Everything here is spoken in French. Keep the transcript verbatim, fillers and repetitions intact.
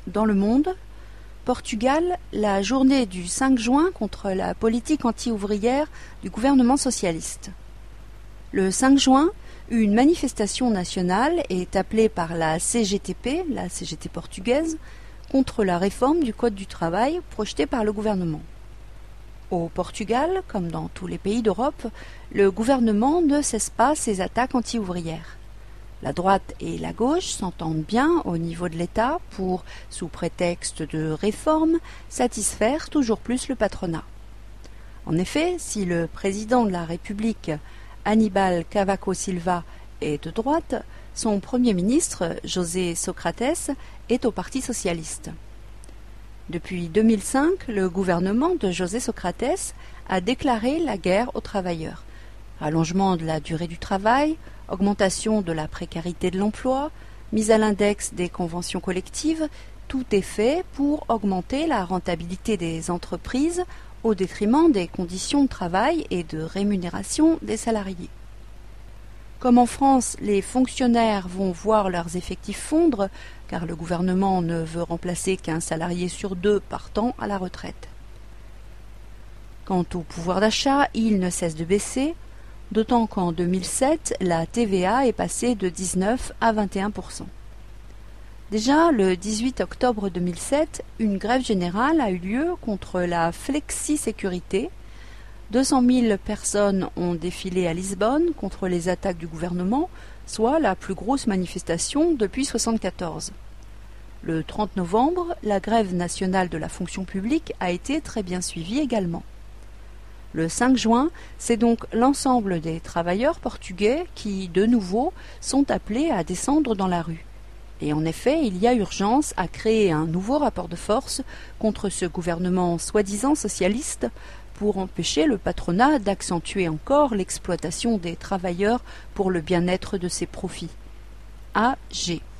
Dans le monde, Portugal, la journée du cinq juin contre la politique anti-ouvrière du gouvernement socialiste. Le cinq juin, une manifestation nationale est appelée par la C G T P, la C G T portugaise, contre la réforme du Code du travail projetée par le gouvernement. Au Portugal, comme dans tous les pays d'Europe, le gouvernement ne cesse pas ses attaques anti-ouvrières. La droite et la gauche s'entendent bien au niveau de l'État pour, sous prétexte de réforme, satisfaire toujours plus le patronat. En effet, si le président de la République, Aníbal Cavaco Silva, est de droite, son premier ministre, José Socrates, est au Parti socialiste. Depuis deux mille cinq, le gouvernement de José Socrates a déclaré la guerre aux travailleurs. Allongement de la durée du travail, augmentation de la précarité de l'emploi, mise à l'index des conventions collectives, tout est fait pour augmenter la rentabilité des entreprises au détriment des conditions de travail et de rémunération des salariés. Comme en France, les fonctionnaires vont voir leurs effectifs fondre, car le gouvernement ne veut remplacer qu'un salarié sur deux partant à la retraite. Quant au pouvoir d'achat, il ne cesse de baisser, d'autant qu'en deux mille sept, la T V A est passée de dix-neuf à vingt et un pour cent. Déjà, le dix-huit octobre deux mille sept, une grève générale a eu lieu contre la flexi-sécurité. deux cent mille personnes ont défilé à Lisbonne contre les attaques du gouvernement, soit la plus grosse manifestation depuis mille neuf cent soixante-quatorze. Le trente novembre, la grève nationale de la fonction publique a été très bien suivie également. Le cinq juin, c'est donc l'ensemble des travailleurs portugais qui, de nouveau, sont appelés à descendre dans la rue. Et en effet, il y a urgence à créer un nouveau rapport de force contre ce gouvernement soi-disant socialiste pour empêcher le patronat d'accentuer encore l'exploitation des travailleurs pour le bien-être de ses profits. A G